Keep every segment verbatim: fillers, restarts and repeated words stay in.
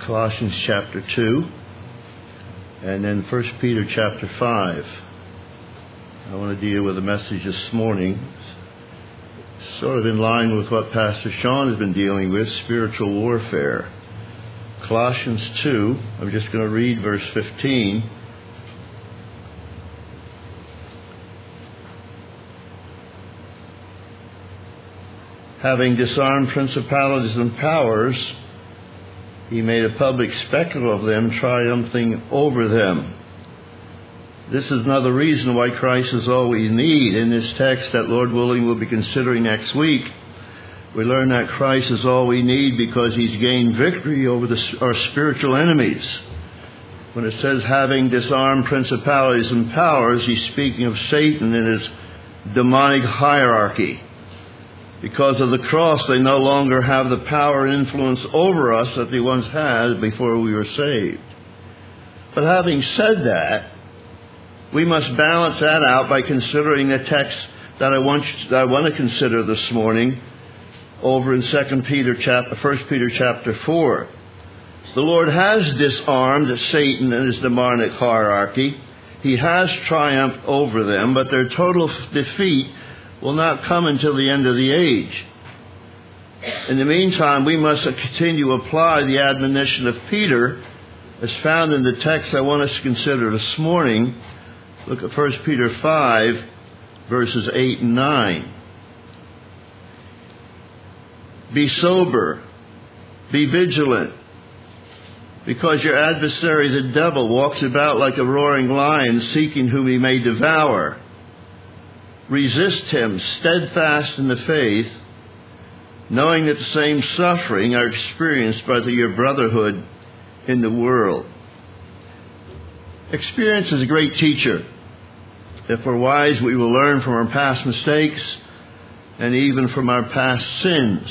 Colossians chapter two, and then First Peter chapter five. I want to deal with a message this morning, sort of in line with what Pastor Sean has been dealing with, spiritual warfare. Colossians two, I'm just going to read verse fifteen. Having disarmed principalities and powers, he made a public spectacle of them, triumphing over them. This is another reason why Christ is all we need. In this text that, Lord willing, we'll be considering next week, we learn that Christ is all we need because he's gained victory over the, our spiritual enemies. When it says having disarmed principalities and powers, he's speaking of Satan and his demonic hierarchy. Because of the cross, they no longer have the power and influence over us that they once had before we were saved. But having said that, we must balance that out by considering the text that I want that I want to consider this morning over in Second Peter chapter, First Peter chapter four. The Lord has disarmed Satan and his demonic hierarchy. He has triumphed over them, but their total defeat will not come until the end of the age. In the meantime, we must continue to apply the admonition of Peter as found in the text I want us to consider this morning. Look at First Peter five, verses eight and nine. Be sober, be vigilant, because your adversary, the devil, walks about like a roaring lion, seeking whom he may devour. Resist him, steadfast in the faith, knowing that the same suffering are experienced by the, your brotherhood in the world. Experience is a great teacher. If we're wise, we will learn from our past mistakes and even from our past sins.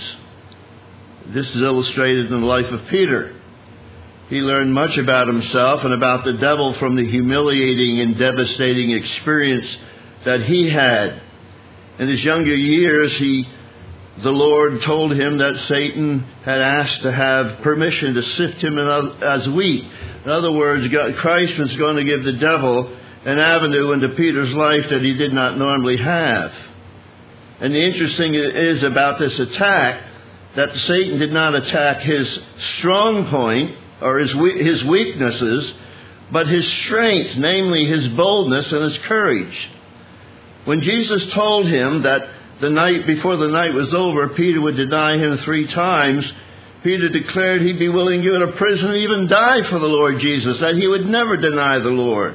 This is illustrated in the life of Peter. He learned much about himself and about the devil from the humiliating and devastating experience that he had. In his younger years, he, the Lord told him that Satan had asked to have permission to sift him as wheat. In other words, God, Christ was going to give the devil an avenue into Peter's life that he did not normally have. And the interesting is about this attack, that Satan did not attack his strong point or his his weaknesses, but his strength, namely his boldness and his courage. When Jesus told him that the night before the night was over, Peter would deny him three times, Peter declared he'd be willing to go to prison and even die for the Lord Jesus, that he would never deny the Lord.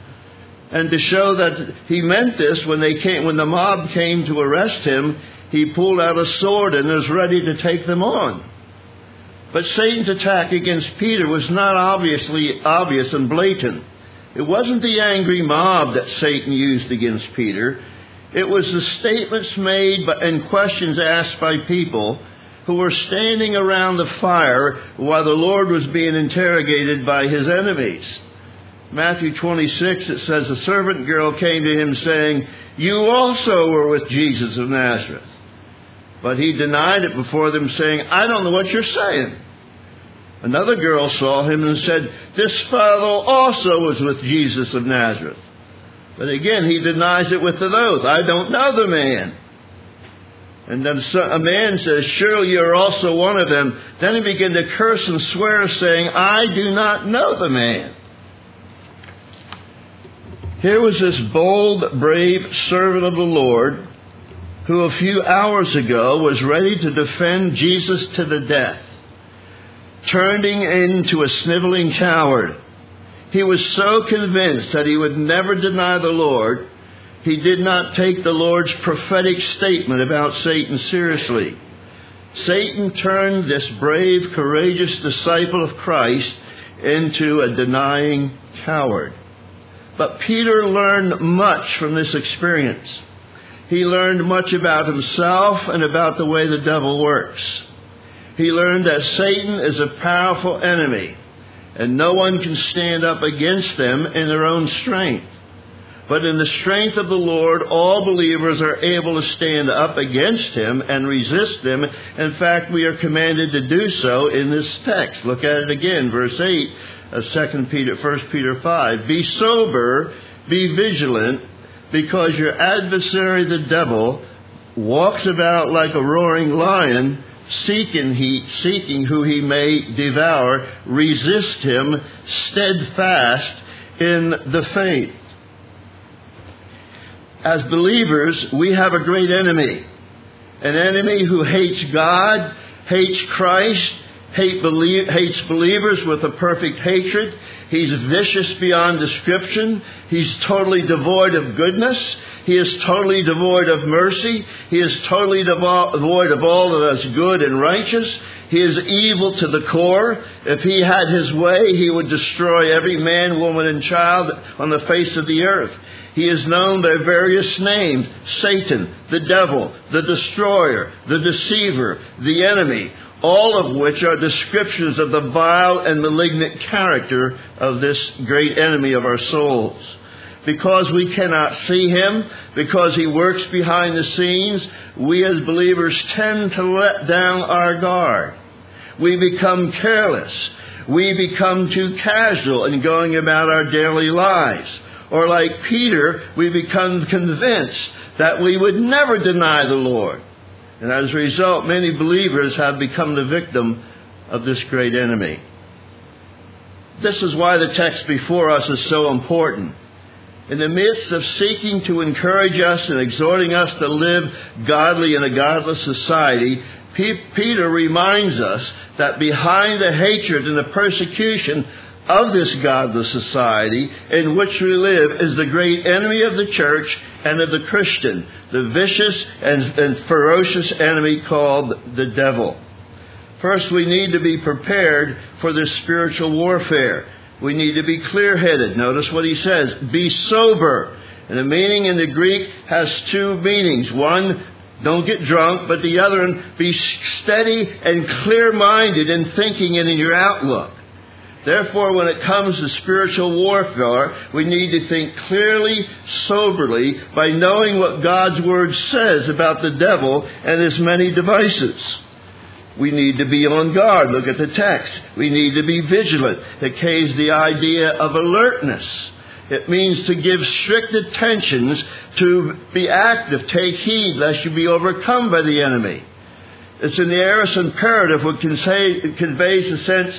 And to show that he meant this, when they came, when the mob came to arrest him, he pulled out a sword and was ready to take them on. But Satan's attack against Peter was not obviously obvious and blatant. It wasn't the angry mob that Satan used against Peter. It was the statements made and questions asked by people who were standing around the fire while the Lord was being interrogated by his enemies. Matthew twenty-six, it says, a servant girl came to him saying, you also were with Jesus of Nazareth. But he denied it before them, saying, I don't know what you're saying. Another girl saw him and said, this fellow also was with Jesus of Nazareth. But again, he denies it with an oath. I don't know the man. And then a man says, surely you're also one of them. Then he began to curse and swear, saying, I do not know the man. Here was this bold, brave servant of the Lord who a few hours ago was ready to defend Jesus to the death, turning into a sniveling coward. He was so convinced that he would never deny the Lord, he did not take the Lord's prophetic statement about Satan seriously. Satan turned this brave, courageous disciple of Christ into a denying coward. But Peter learned much from this experience. He learned much about himself and about the way the devil works. He learned that Satan is a powerful enemy, and no one can stand up against them in their own strength. But in the strength of the Lord, all believers are able to stand up against him and resist him. In fact, we are commanded to do so in this text. Look at it again, verse eight of Second Peter, First Peter five. Be sober, be vigilant, because your adversary the devil walks about like a roaring lion, seeking, he, seeking who he may devour. Resist him steadfast in the faith. As believers, we have a great enemy. An enemy who hates God, hates Christ, hate belie- hates believers with a perfect hatred. He's vicious beyond description. He's totally devoid of goodness. He is totally devoid of mercy. He is totally devo- devoid of all that is good and righteous. He is evil to the core. If he had his way, he would destroy every man, woman, and child on the face of the earth. He is known by various names: Satan, the devil, the destroyer, the deceiver, the enemy, all of which are descriptions of the vile and malignant character of this great enemy of our souls. Because we cannot see him, because he works behind the scenes, we as believers tend to let down our guard. We become careless. We become too casual in going about our daily lives. Or like Peter, we become convinced that we would never deny the Lord. And as a result, many believers have become the victim of this great enemy. This is why the text before us is so important. In the midst of seeking to encourage us and exhorting us to live godly in a godless society, Peter reminds us that behind the hatred and the persecution of this godless society in which we live is the great enemy of the church and of the Christian, the vicious and, and ferocious enemy called the devil. First, we need to be prepared for this spiritual warfare. We need to be clear-headed. Notice what he says, be sober. And the meaning in the Greek has two meanings. One, don't get drunk, but the other one, be steady and clear-minded in thinking and in your outlook. Therefore, when it comes to spiritual warfare, we need to think clearly, soberly, by knowing what God's Word says about the devil and his many devices. We need to be on guard. Look at the text. We need to be vigilant. It carries the idea of alertness. It means to give strict attentions, to be active, take heed, lest you be overcome by the enemy. It's an aorist imperative which can say, it conveys the sense,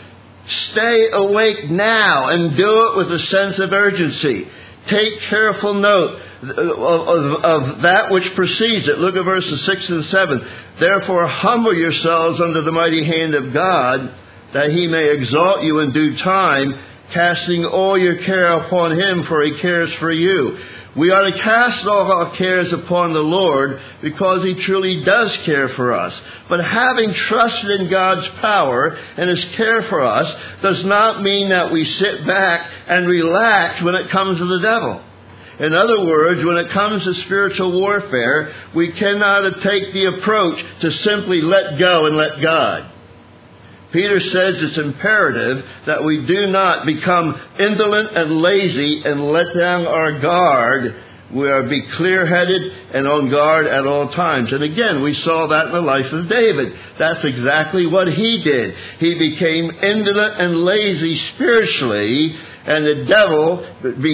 stay awake now and do it with a sense of urgency. Take careful note of, of, of that which precedes it. Look at verses six and seven. Therefore humble yourselves under the mighty hand of God, that he may exalt you in due time, casting all your care upon him, for he cares for you. We are to cast all our cares upon the Lord because he truly does care for us. But having trusted in God's power and his care for us does not mean that we sit back and relax when it comes to the devil. In other words, when it comes to spiritual warfare, we cannot take the approach to simply let go and let God. Peter says it's imperative that we do not become indolent and lazy and let down our guard. We are to be clear-headed and on guard at all times. And again, we saw that in the life of David. That's exactly what he did. He became indolent and lazy spiritually, and the devil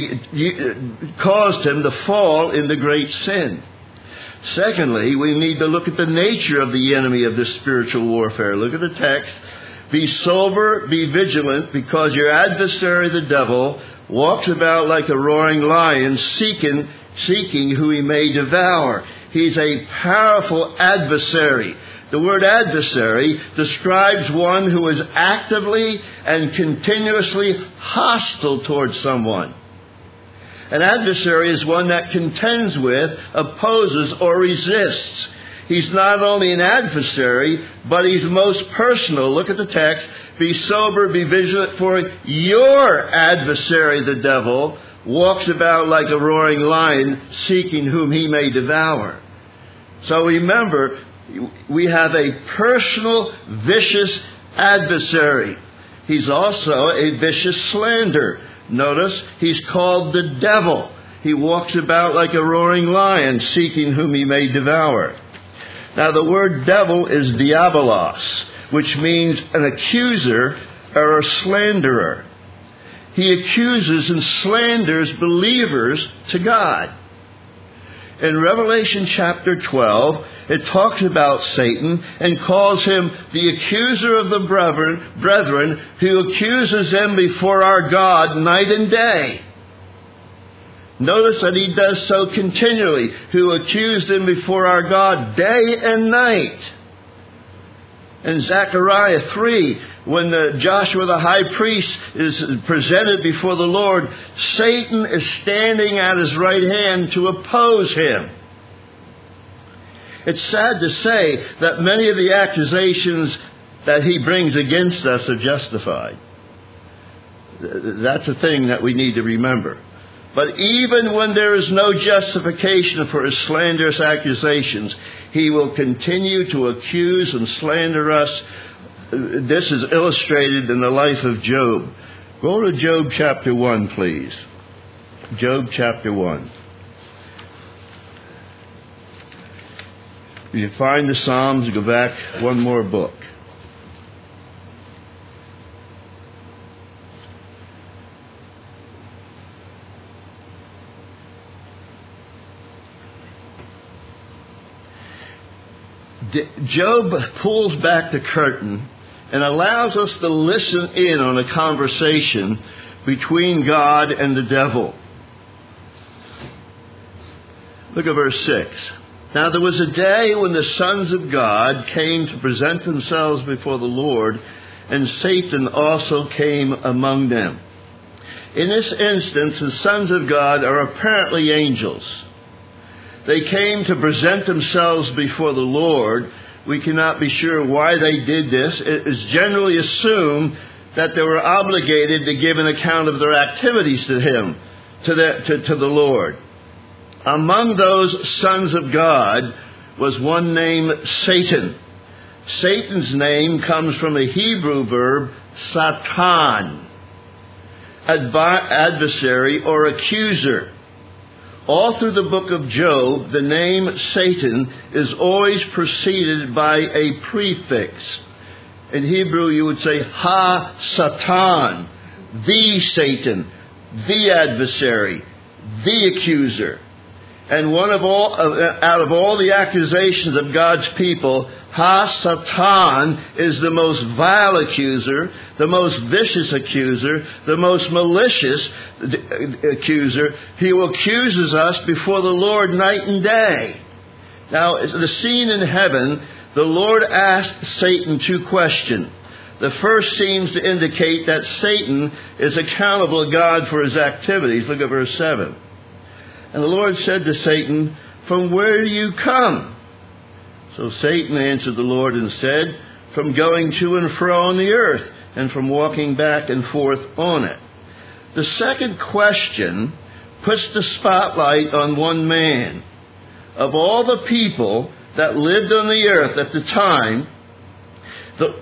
be, caused him to fall into great sin. Secondly, we need to look at the nature of the enemy of this spiritual warfare. Look at the text. Be sober, be vigilant, because your adversary, the devil, walks about like a roaring lion, seeking, seeking who he may devour. He's a powerful adversary. The word adversary describes one who is actively and continuously hostile towards someone. An adversary is one that contends with, opposes, or resists. He's not only an adversary, but he's most personal. Look at the text. Be sober, be vigilant, for your adversary, the devil, walks about like a roaring lion, seeking whom he may devour. So remember, we have a personal, vicious adversary. He's also a vicious slanderer. Notice, he's called the devil. He walks about like a roaring lion, seeking whom he may devour. Now, the word devil is diabolos, which means an accuser or a slanderer. He accuses and slanders believers to God. In Revelation chapter twelve, it talks about Satan and calls him the accuser of the brethren, brethren who accuses them before our God night and day. Notice that he does so continually, who accused them before our God day and night. In Zechariah three, when the Joshua the high priest is presented before the Lord, Satan is standing at his right hand to oppose him. It's sad to say that many of the accusations that he brings against us are justified. That's a thing that we need to remember. But even when there is no justification for his slanderous accusations, he will continue to accuse and slander us. This is illustrated in the life of Job. Go to Job chapter one, please. Job chapter one. If you find the Psalms, go back one more book. Job pulls back the curtain and allows us to listen in on a conversation between God and the devil. Look at verse six. Now there was a day when the sons of God came to present themselves before the Lord, and Satan also came among them. In this instance, the sons of God are apparently angels. They came to present themselves before the Lord. We cannot be sure why they did this. It is generally assumed that they were obligated to give an account of their activities to Him, to the, to, to the Lord. Among those sons of God was one named Satan. Satan's name comes from a Hebrew verb, satan, adversary or accuser. All through the book of Job, the name Satan is always preceded by a prefix. In Hebrew, you would say, ha-satan, the Satan, the adversary, the accuser. And one of all, out of all the accusations of God's people, Ha-Satan is the most vile accuser, the most vicious accuser, the most malicious accuser. He accuses us before the Lord night and day. Now, the scene in heaven, the Lord asked Satan two questions. The first seems to indicate that Satan is accountable to God for his activities. Look at verse seven. And the Lord said to Satan, "From where do you come?" So Satan answered the Lord and said, "From going to and fro on the earth, and from walking back and forth on it." The second question puts the spotlight on one man. Of all the people that lived on the earth at the time, the,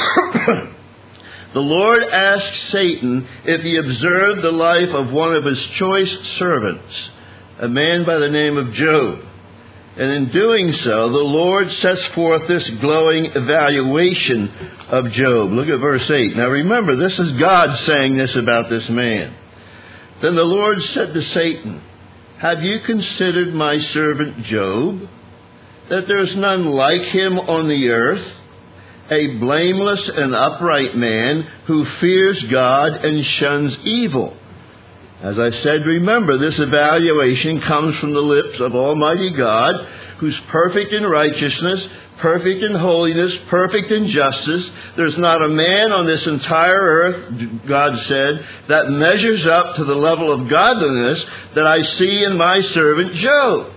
the Lord asked Satan if he observed the life of one of his choice servants, a man by the name of Job. And in doing so, the Lord sets forth this glowing evaluation of Job. Look at verse eight. Now remember, this is God saying this about this man. Then the Lord said to Satan, "Have you considered my servant Job, that there is none like him on the earth, a blameless and upright man who fears God and shuns evil?" As I said, remember, this evaluation comes from the lips of Almighty God, who's perfect in righteousness, perfect in holiness, perfect in justice. There's not a man on this entire earth, God said, that measures up to the level of godliness that I see in my servant Job.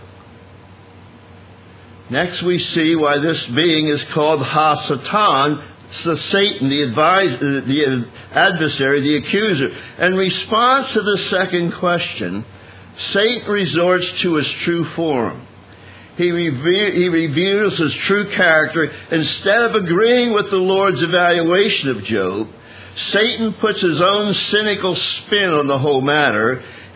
Next we see why this being is called Ha-Satan, so Satan, the, advise, the adversary, the accuser. In response to the second question, Satan resorts to his true form. He, reve- he reveals his true character. Instead of agreeing with the Lord's evaluation of Job, Satan puts his own cynical spin on the whole matter.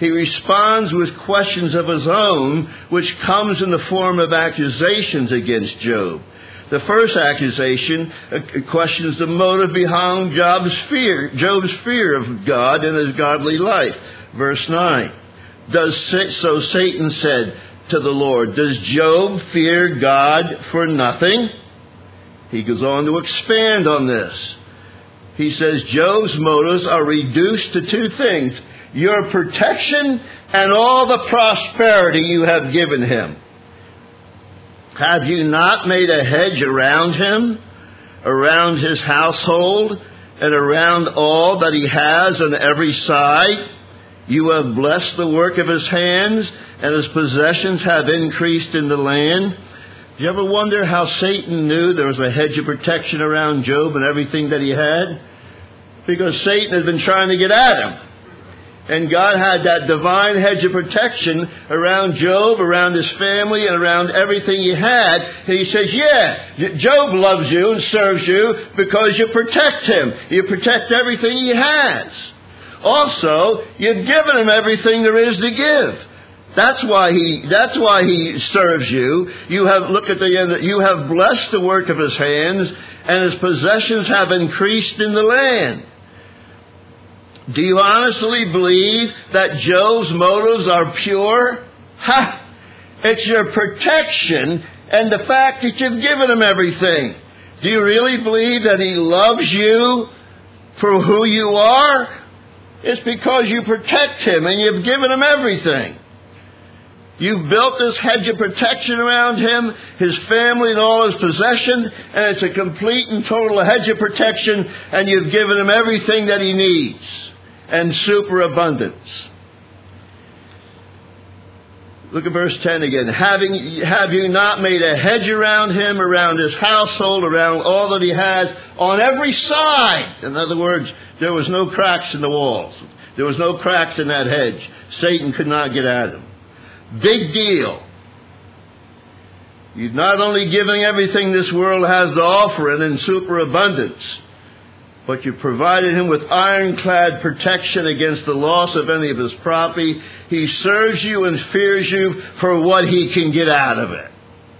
he responds with questions of his own, which comes in the form of accusations against Job. The first accusation questions the motive behind Job's fear, Job's fear of God and his godly life. Verse nine. Does so Satan said to the Lord, does Job fear God for nothing? He goes on to expand on this. He says Job's motives are reduced to two things: your protection and all the prosperity you have given him. Have you not made a hedge around him, around his household, and around all that he has on every side? You have blessed the work of his hands, and his possessions have increased in the land. Do you ever wonder how Satan knew there was a hedge of protection around Job and everything that he had? Because Satan had been trying to get at him. And God had that divine hedge of protection around Job, around his family, and around everything he had. And he says, yeah, Job loves you and serves you because you protect him. You protect everything he has. Also, you've given him everything there is to give. That's why he, that's why he serves you. You have, look at the end, you have blessed the work of his hands, and his possessions have increased in the land. Do you honestly believe that Job's motives are pure? Ha! It's your protection and the fact that you've given him everything. Do you really believe that he loves you for who you are? It's because you protect him and you've given him everything. You've built this hedge of protection around him, his family, and all his possessions, and it's a complete and total hedge of protection, and you've given him everything that he needs, and superabundance. Look at verse ten again. Having, have you not made a hedge around him, around his household, around all that he has, on every side? In other words, there was no cracks in the walls. There was no cracks in that hedge. Satan could not get at him. Big deal. You've not only given everything this world has to offer and in superabundance, but you provided him with ironclad protection against the loss of any of his property. He serves you and fears you for what he can get out of it.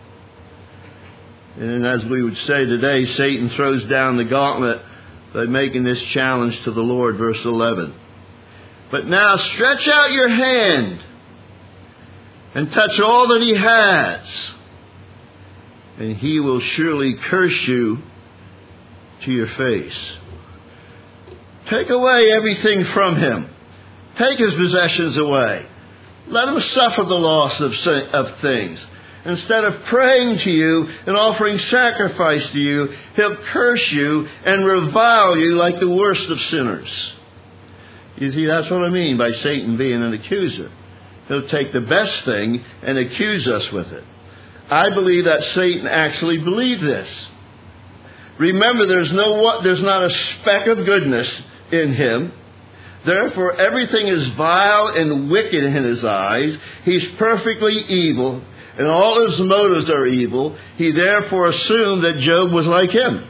And as we would say today, Satan throws down the gauntlet by making this challenge to the Lord, verse eleven. But now stretch out your hand and touch all that he has, and he will surely curse you to your face. Take away everything from him. Take his possessions away. Let him suffer the loss of, of things. Instead of praying to you and offering sacrifice to you, he'll curse you and revile you like the worst of sinners. You see, that's what I mean by Satan being an accuser. He'll take the best thing and accuse us with it. I believe that Satan actually believed this. Remember, there's no there's not a speck of goodness in him. Therefore, everything is vile and wicked in his eyes. He's perfectly evil, and all his motives are evil. He therefore assumed that Job was like him.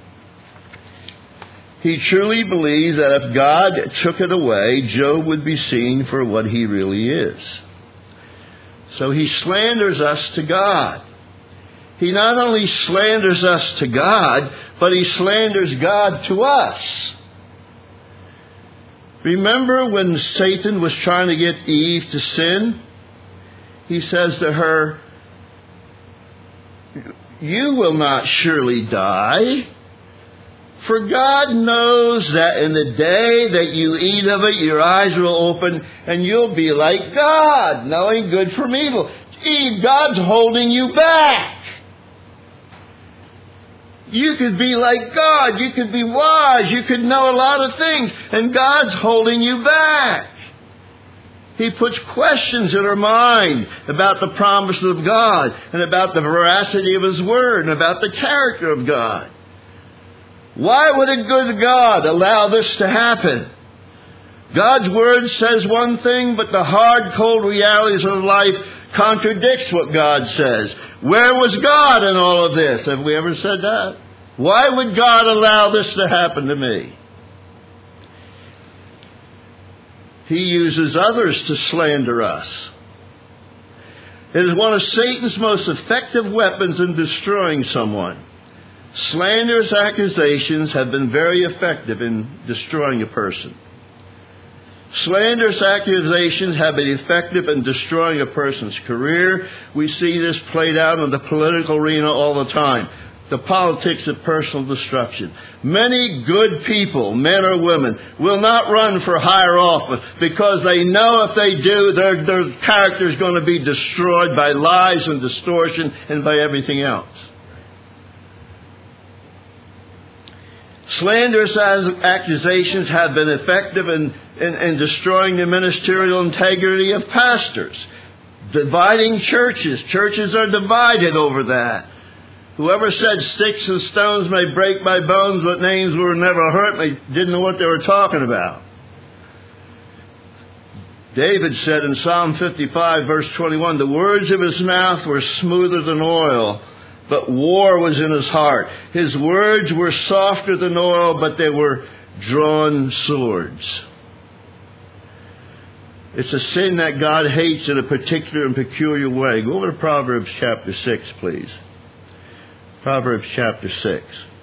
He truly believes that if God took it away, Job would be seen for what he really is. So he slanders us to God. He not only slanders us to God, but he slanders God to us. Remember when Satan was trying to get Eve to sin? He says to her, "You will not surely die. For God knows that in the day that you eat of it, your eyes will open and you'll be like God, knowing good from evil." Eve, God's holding you back. You could be like God. You could be wise. You could know a lot of things. And God's holding you back. He puts questions in her mind about the promises of God and about the veracity of His Word and about the character of God. Why would a good God allow this to happen? God's Word says one thing, but the hard, cold realities of life contradicts what God says. Where was God in all of this? Have we ever said that? Why would God allow this to happen to me? he uses others to slander us. It is one of Satan's most effective weapons in destroying someone. Slanderous accusations have been very effective in destroying a person. Slanderous accusations have been effective in destroying a person's career. We see this played out in the political arena all the time. The politics of personal destruction. Many good people, men or women, will not run for higher office because they know if they do, their, their character is going to be destroyed by lies and distortion and by everything else. Slanderous accusations have been effective in, in, in destroying the ministerial integrity of pastors. Dividing churches. Churches are divided over that. Whoever said sticks and stones may break my bones, but names will never hurt me, didn't know what they were talking about. David said in Psalm fifty-five, verse twenty-one, the words of his mouth were smoother than oil, but war was in his heart. His words were softer than oil, but they were drawn swords. It's a sin that God hates in a particular and peculiar way. Go over to Proverbs chapter six, please. Proverbs chapter six.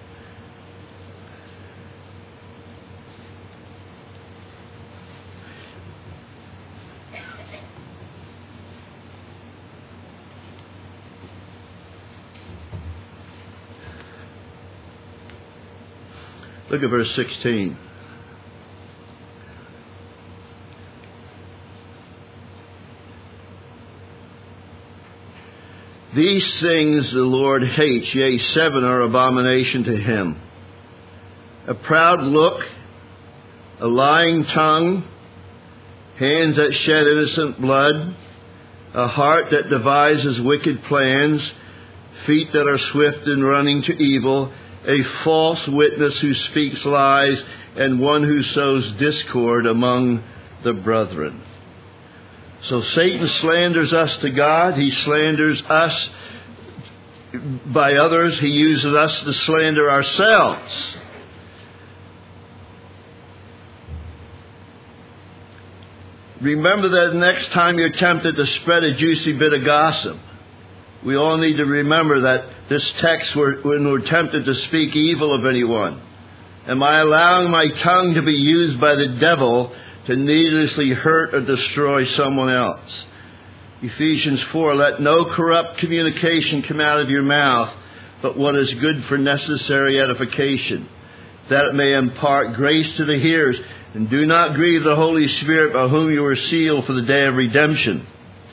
Look at verse sixteen. These things the Lord hates, yea, seven are abomination to him. A proud look, a lying tongue, hands that shed innocent blood, a heart that devises wicked plans, feet that are swift in running to evil, a false witness who speaks lies, and one who sows discord among the brethren. So Satan slanders us to God. He slanders us by others. He uses us to slander ourselves. Remember that next time you're tempted to spread a juicy bit of gossip. We all need to remember that this text, when we're tempted to speak evil of anyone. Am I allowing my tongue to be used by the devil to needlessly hurt or destroy someone else? Ephesians four, let no corrupt communication come out of your mouth, but what is good for necessary edification, that it may impart grace to the hearers. And do not grieve the Holy Spirit, by whom you were sealed for the day of redemption.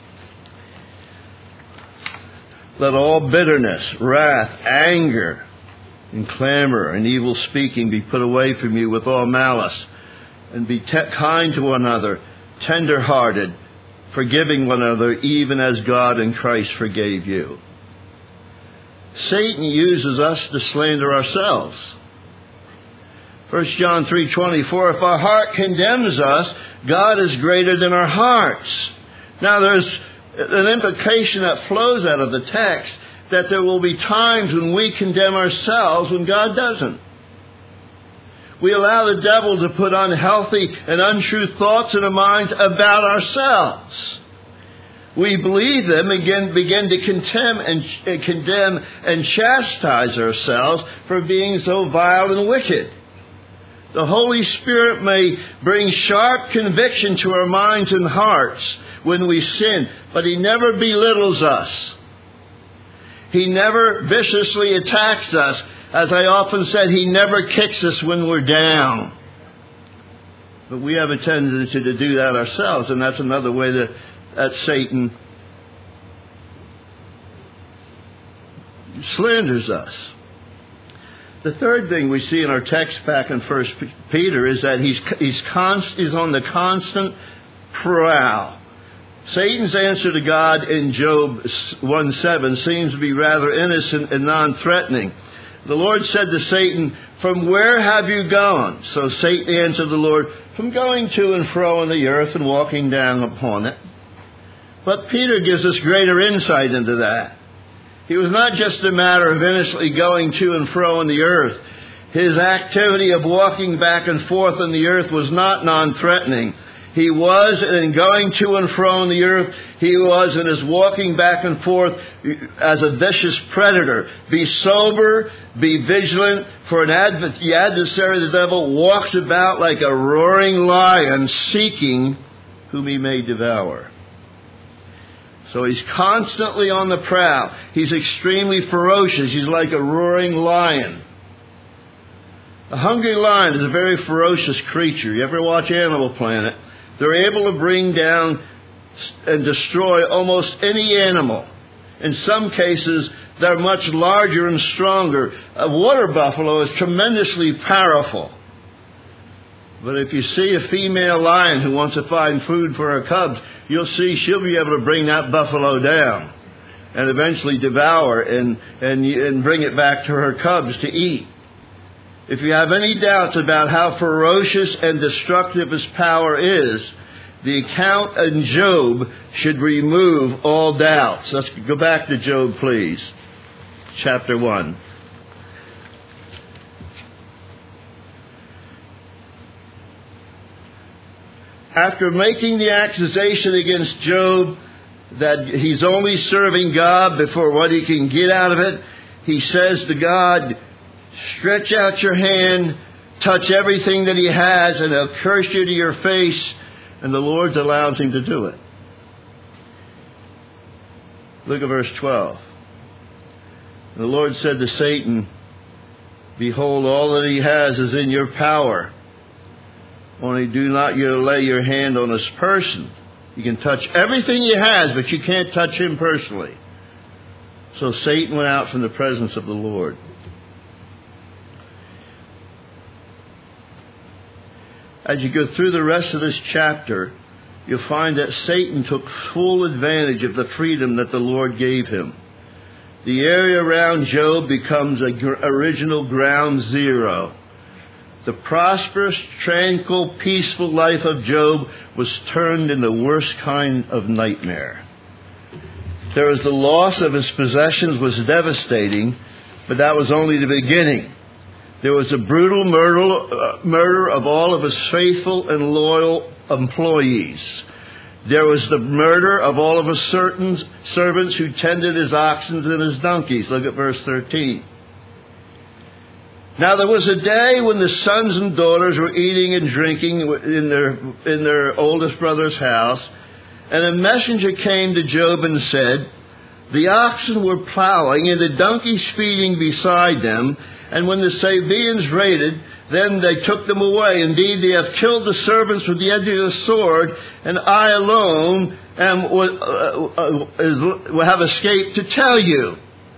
Let all bitterness, wrath, anger, and clamor and evil speaking be put away from you with all malice. And be te- kind to one another, tender-hearted, forgiving one another, even as God in Christ forgave you. Satan uses us to slander ourselves. First John three twenty-four, if our heart condemns us, God is greater than our hearts. Now there's an implication that flows out of the text that there will be times when we condemn ourselves when God doesn't. We allow the devil to put unhealthy and untrue thoughts in our minds about ourselves. We believe them and begin, begin to condemn and, uh, condemn and chastise ourselves for being so vile and wicked. The Holy Spirit may bring sharp conviction to our minds and hearts when we sin, but He never belittles us. He never viciously attacks us. As I often said, He never kicks us when we're down. But we have a tendency to do that ourselves, and that's another way that, that Satan slanders us. The third thing we see in our text back in First Peter is that he's, he's, const, he's on the constant prowl. Satan's answer to God in Job one seven seems to be rather innocent and non-threatening. The Lord said to Satan, from where have you gone? So Satan answered the Lord, from going to and fro in the earth and walking down upon it. But Peter gives us greater insight into that. It was not just a matter of innocently going to and fro in the earth. His activity of walking back and forth in the earth was not non-threatening. He was in going to and fro on the earth. He was in his walking back and forth as a vicious predator. Be sober, be vigilant, for an adv- the adversary, the devil, walks about like a roaring lion, seeking whom he may devour. So he's constantly on the prowl. He's extremely ferocious. He's like a roaring lion. A hungry lion is a very ferocious creature. You ever watch Animal Planet? They're able to bring down and destroy almost any animal. In some cases, they're much larger and stronger. A water buffalo is tremendously powerful. But if you see a female lion who wants to find food for her cubs, you'll see she'll be able to bring that buffalo down and eventually devour and, and, and bring it back to her cubs to eat. If you have any doubts about how ferocious and destructive his power is, the account in Job should remove all doubts. Let's go back to Job, please. Chapter one. After making the accusation against Job that he's only serving God before what he can get out of it, he says to God, stretch out your hand, touch everything that he has, and he'll curse you to your face. And the Lord allows him to do it. Look at verse twelve. The Lord said to Satan, behold, all that he has is in your power. Only do not you lay your hand on his person. You can touch everything he has, but you can't touch him personally. So Satan went out from the presence of the Lord. As you go through the rest of this chapter, you'll find that Satan took full advantage of the freedom that the Lord gave him. The area around Job becomes a gr- original ground zero. The prosperous, tranquil, peaceful life of Job was turned into the worst kind of nightmare. There was the loss of his possessions was devastating, but that was only the beginning. There was a brutal murder, uh, murder of all of his faithful and loyal employees. There was the murder of all of his certain servants who tended his oxen and his donkeys. Look at verse thirteen. Now there was a day when the sons and daughters were eating and drinking in their, in their oldest brother's house, and a messenger came to Job and said, the oxen were plowing and the donkeys feeding beside them, and when the Sabaeans raided, then they took them away. Indeed, they have killed the servants with the edge of the sword, and I alone am, uh, uh, have escaped to tell you.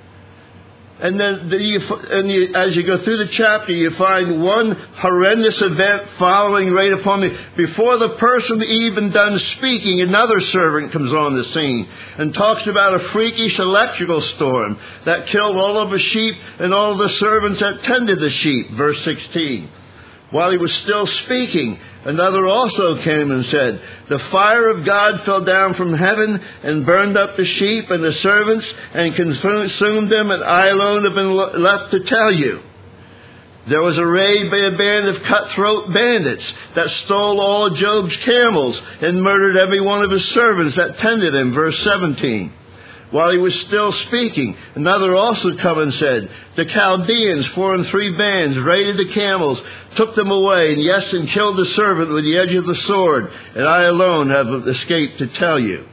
And then the, you, and you, as you go through the chapter, you find one horrendous event following right upon me. Before the person even done speaking, another servant comes on the scene and talks about a freakish electrical storm that killed all of the sheep and all of the servants that tended the sheep. Verse sixteen. While he was still speaking, another also came and said, the fire of God fell down from heaven and burned up the sheep and the servants and consumed them, and I alone have been left to tell you. There was a raid by a band of cutthroat bandits that stole all Job's camels and murdered every one of his servants that tended him. Verse seventeen. While he was still speaking, another also come and said, the Chaldeans, four and three bands, raided the camels, took them away, and yes, and killed the servant with the edge of the sword, and I alone have escaped to tell you.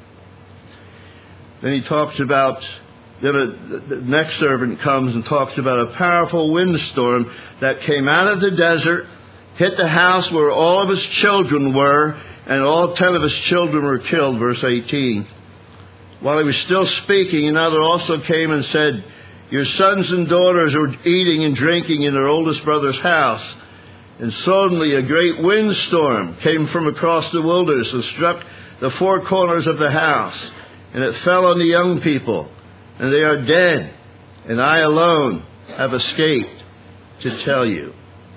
Then he talks about, then a, the next servant comes and talks about a powerful windstorm that came out of the desert, hit the house where all of his children were, and all ten of his children were killed, verse eighteen. While he was still speaking, another also came and said, your sons and daughters are eating and drinking in their oldest brother's house. And suddenly a great windstorm came from across the wilderness and struck the four corners of the house. And it fell on the young people, and they are dead. And I alone have escaped to tell you.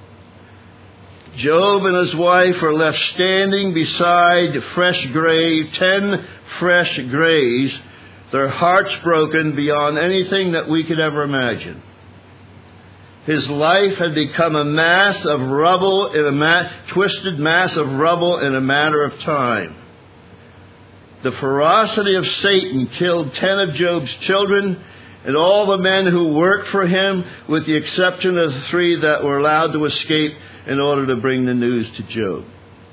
Job and his wife are left standing beside a fresh grave, ten fresh graves, their hearts broken beyond anything that we could ever imagine. His life had become a mass of rubble, in a ma- twisted mass of rubble in a matter of time. The ferocity of Satan killed ten of Job's children and all the men who worked for him, with the exception of the three that were allowed to escape in order to bring the news to Job.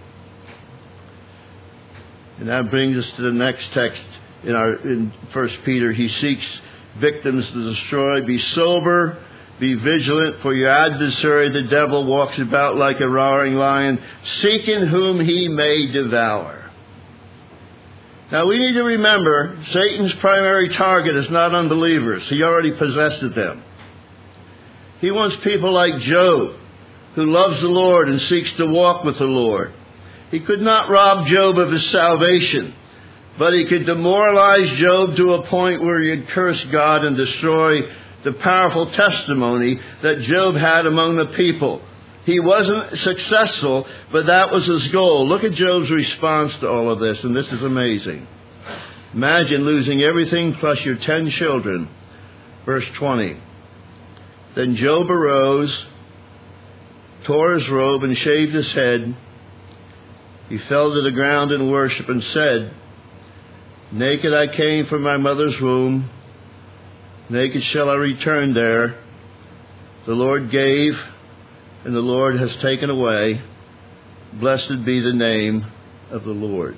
And that brings us to the next text in our in First Peter. He seeks victims to destroy. Be sober, be vigilant, for your adversary, the devil, walks about like a roaring lion, seeking whom he may devour. Now we need to remember, Satan's primary target is not unbelievers. He already possesses them. He wants people like Job, who loves the Lord and seeks to walk with the Lord. He could not rob Job of his salvation, but he could demoralize Job to a point where he'd curse God and destroy the powerful testimony that Job had among the people. He wasn't successful, but that was his goal. Look at Job's response to all of this, and this is amazing. Imagine losing everything plus your ten children. Verse twenty. Then Job arose, tore his robe, and shaved his head. He fell to the ground in worship and said, Naked I came from my mother's womb, naked shall I return there. The Lord gave, and the Lord has taken away. Blessed be the name of the Lord.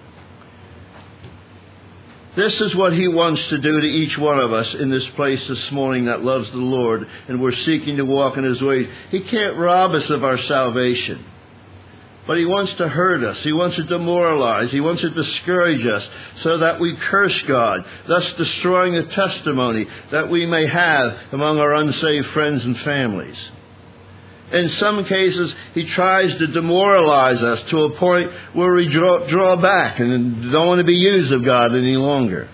This is what he wants to do to each one of us in this place this morning that loves the Lord, and we're seeking to walk in his ways. He can't rob us of our salvation, but he wants to hurt us. He wants to demoralize. He wants to discourage us so that we curse God, thus destroying the testimony that we may have among our unsaved friends and families. In some cases, he tries to demoralize us to a point where we draw, draw back and don't want to be used of God any longer.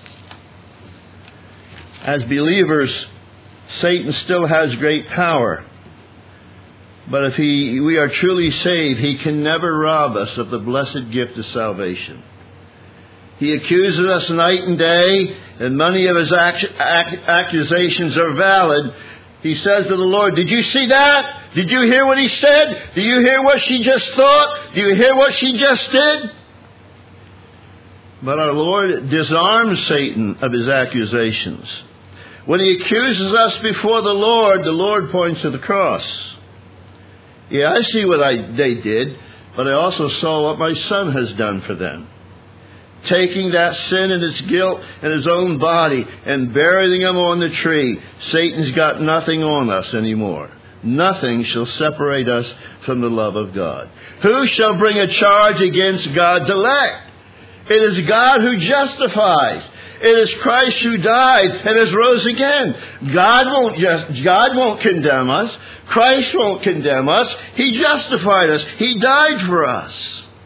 As believers, Satan still has great power. But if he, we are truly saved, he can never rob us of the blessed gift of salvation. He accuses us night and day, and many of his ac- ac- accusations are valid. He says to the Lord, did you see that? Did you hear what he said? Do you hear what she just thought? Do you hear what she just did? But our Lord disarms Satan of his accusations. When he accuses us before the Lord, the Lord points to the cross. Yeah, I see what I, they did, but I also saw what my Son has done for them. Taking that sin and its guilt in his own body and burying them on the tree, Satan's got nothing on us anymore. Nothing shall separate us from the love of God. Who shall bring a charge against God's elect? It is God who justifies. It is Christ who died and has rose again. God won't just, God won't condemn us. Christ won't condemn us. He justified us. He died for us.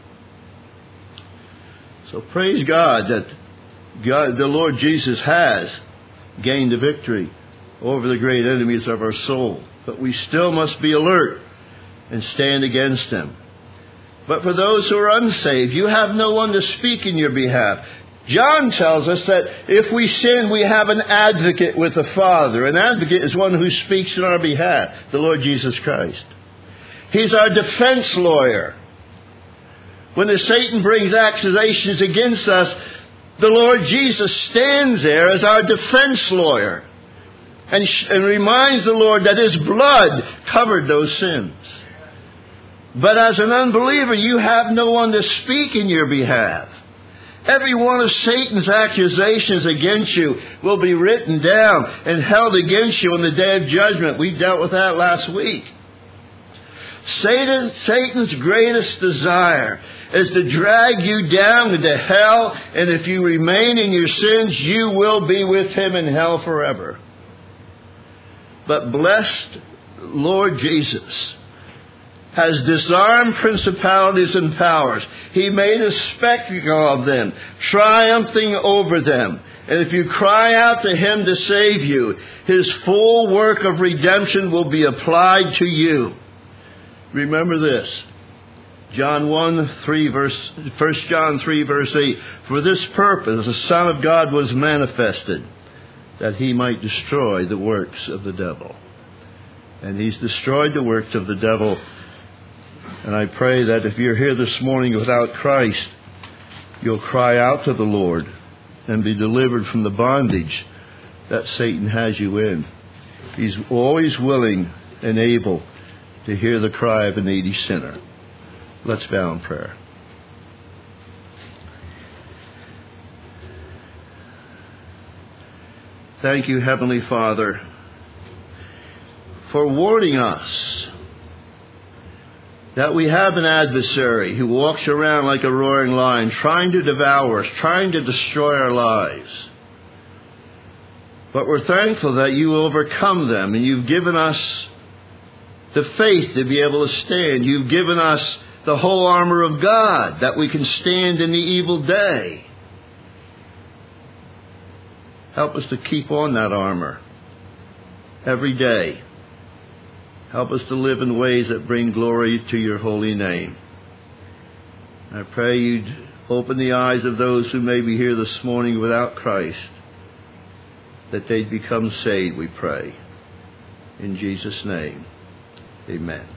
So praise God that God, the Lord Jesus has gained the victory over the great enemies of our soul. But we still must be alert and stand against them. But for those who are unsaved, you have no one to speak in your behalf. John tells us that if we sin, we have an advocate with the Father. An advocate is one who speaks in our behalf, the Lord Jesus Christ. He's our defense lawyer. When the Satan brings accusations against us, the Lord Jesus stands there as our defense lawyer and, sh- and reminds the Lord that his blood covered those sins. But as an unbeliever, you have no one to speak in your behalf. Every one of Satan's accusations against you will be written down and held against you on the day of judgment. We dealt with that last week. Satan, Satan's greatest desire is to drag you down into hell, and if you remain in your sins, you will be with him in hell forever. But blessed Lord Jesus has disarmed principalities and powers. He made a spectacle of them, triumphing over them. And if you cry out to him to save you, his full work of redemption will be applied to you. Remember this. John one, three, verse, First John three, verse eight. For this purpose the Son of God was manifested, that he might destroy the works of the devil. And he's destroyed the works of the devil. And I pray that if you're here this morning without Christ, you'll cry out to the Lord and be delivered from the bondage that Satan has you in. He's always willing and able to hear the cry of a needy sinner. Let's bow in prayer. Thank you, Heavenly Father, for warning us that we have an adversary who walks around like a roaring lion, trying to devour us, trying to destroy our lives. But we're thankful that you overcome them, and you've given us the faith to be able to stand. You've given us the whole armor of God that we can stand in the evil day. Help us to keep on that armor every day. Help us to live in ways that bring glory to your holy name. I pray you'd open the eyes of those who may be here this morning without Christ, that they'd become saved, we pray. In Jesus' name, amen.